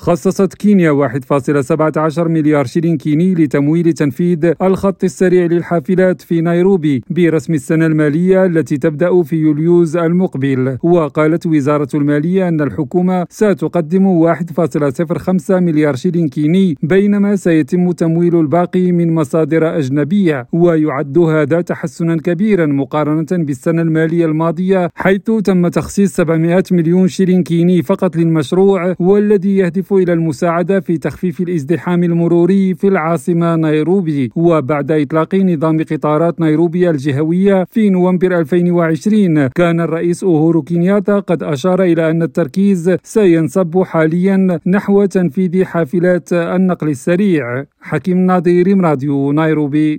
خصصت كينيا 1.17 مليار شلين كيني لتمويل تنفيذ الخط السريع للحافلات في نيروبي برسم السنة المالية التي تبدأ في يوليوز المقبل. وقالت وزارة المالية أن الحكومة ستقدم 1.05 مليار شلين كيني، بينما سيتم تمويل الباقي من مصادر أجنبية. ويعد هذا تحسنا كبيرا مقارنة بالسنة المالية الماضية، حيث تم تخصيص 700 مليون شلين كيني فقط للمشروع، والذي يهدف إلى المساعدة في تخفيف الازدحام المروري في العاصمة نيروبي. وبعد إطلاق نظام قطارات نيروبي الجهوية في نوفمبر 2020، كان الرئيس أوهورو كينياتا قد أشار إلى أن التركيز سينصب حاليا نحو تنفيذ حافلات النقل السريع. حكيم ناظر، راديو نيروبي.